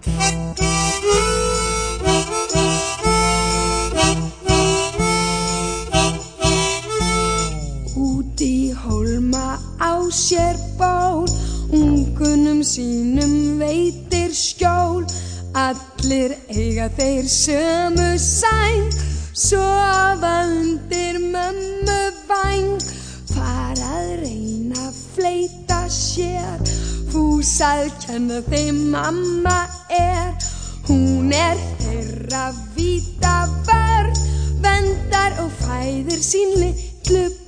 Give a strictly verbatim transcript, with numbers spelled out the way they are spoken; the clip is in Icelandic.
Úti hólma á sér ból, ungunum sínum veitir skjól. Allir eiga þeir sömu sæng, sofa undir mömmu væng. Fara að reyna að fleyta sér, fús að kenna þeim mamma er. Hún er þeirra víta vörn, verndar og fæðir sín litlu